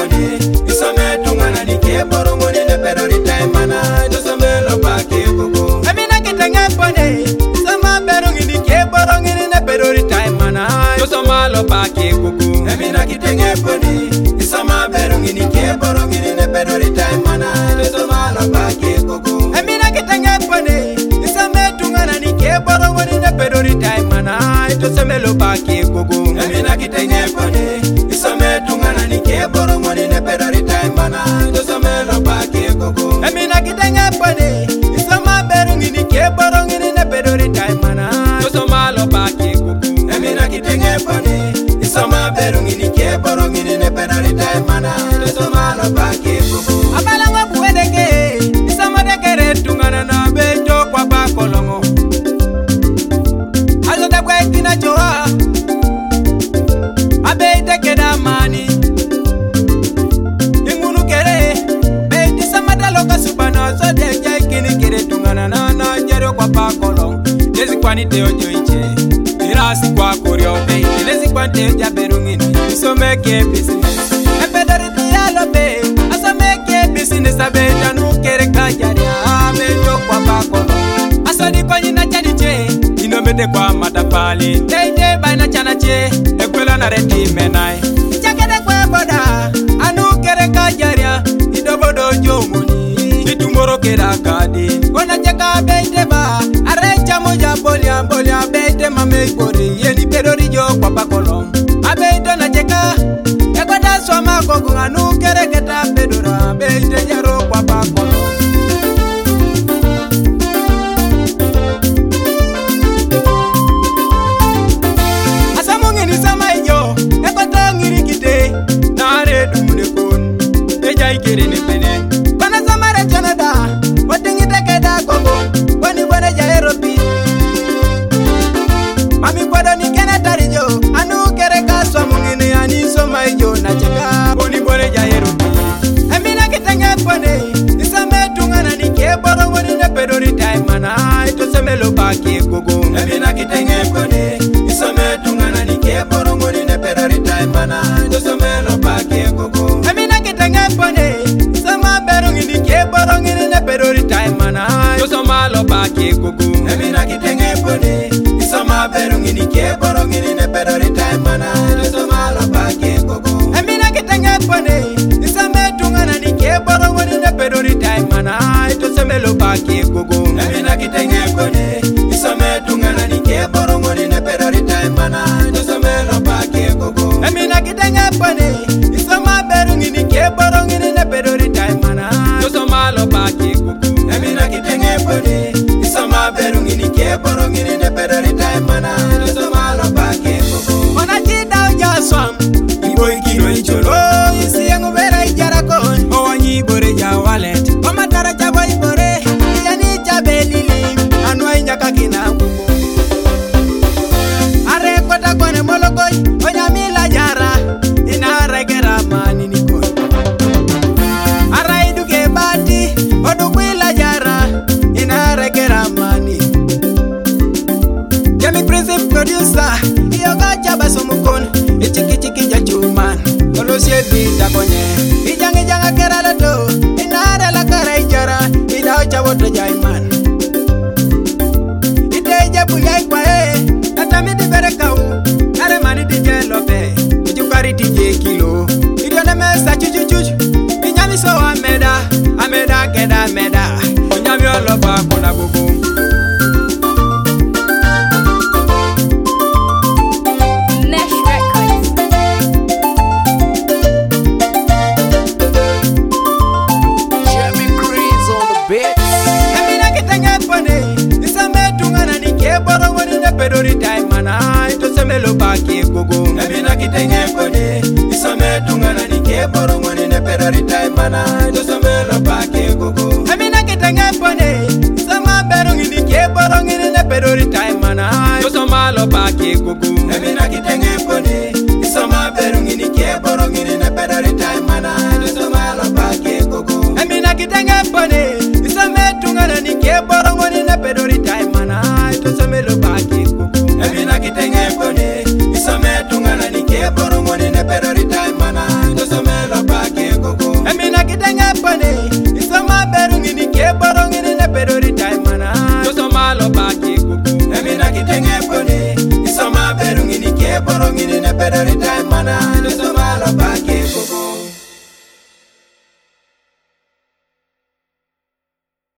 pone isome tungana ni ke borongo ni ne pedori time mana to some lo pa ke koko amina kitenge pone isoma berongi ni ke borongi ni ne pedori time mana to some lo pa ke koko amina kitenge pone isoma berongi ni ke borongi ni ne pedori time mana to some lo pa ke koko amina kitenge pone isome tungana ni ke borongo ni ne pedori time mana to some lo pa ke koko amina kitenge pone isome tungana ni ke borongo ni ne pedori time mana to some lo pa ke koko amina kitenge pone isoma berongi ni ke borongi ni ne pedori time mana to some lo pa ke koko amina kitenge pone isoma berongi ni ke borongi ni ne pedori time mana to some lo pa ke koko abalanga buwedeke isoma de kere tungana na beto kwa ba kolongo azo da kwa kina joa abeite keda mani ingunu kere beiti samada loka subana so de jai kini kere tungana na jero kwa ba kolongo lezi kwani te ojo iche irasi kwa kurio beiti lezi kwani te ja berungini isome ke business epedari dialo be asome ke business abeta nu kere kajaria beto kwa ba kolongo asodi kwa nyina chani che inomete kwa matapali teite baina chana che ekwela na reti menai chakede kwa boda anu kere kajaria idobodo jomuni itumoro kera kadi kona chaka beite ba arecha moja bolia beite mame kori yeni pedori jo kwa bakolom abeito na cheka ekwada swama gogo anu kere keta pedora beite jaro kwa bakolom amina kitenge pone isome tungana ni ke borongo ni ne pedori time mana to some lo pa ke koko amina kitenge pone isoma berongi ni ke borongi ni ne pedori time mana to some lo pa ke koko amina kitenge pone isoma berongi ni ke borongi ni ne pedori time mana to some lo pa ke koko amina kitenge pone isome tungana ni ke borongo ni ne pedori time mana to some lo pa ke koko amina kitenge pone isome tungana ni ke borongo ni ne pedori time mana to some lo pa ke koko amina kitenge pone isoma berongi ni ke borongi ni ne pedori time mana to some lo pa ke koko amina kitenge pone isoma berongi ni ke borongi ni ne pedori time mana to some lo pa ke koko ona chida ja swam iboy kino icholo isiengu vera ijara kon owanyi bore ja wallet o matara ja boy bore yani ja belili anwa nyaka kina ngumo are kota kone mologoy onyamila jara ina regera mani niko ara iduke bati odukwila jara ina regera mani Jami Prince producer yoga chaba somukon ichiki ja chuman olosie bita konye ijanga kera la do ina la kara ijara ida chawo to jaiman Bulai kwa natami di berekau nare mani di jelope ijukari tije kilo idione mesa chuchuchuch inyami so ameda keda meda inyami olopa kona bubu Mesh Records. Jimmy Crease on the beat. amina kitenge pone isame tungana ni ke borongo ni ne pedori time mana to some lo pa ke koko amina kitenge pone isame tungana ni ke borongo ni ne pedori time mana to some lo pa ke koko amina kitenge pone isama berongi ni ke borongi ni ne pedori time mana to some lo pa ke koko amina kitenge pone isama berongi ni ke borongi ni ne pedori time mana to some lo pa ke koko amina kitenge pone isame tungana ni ke borongo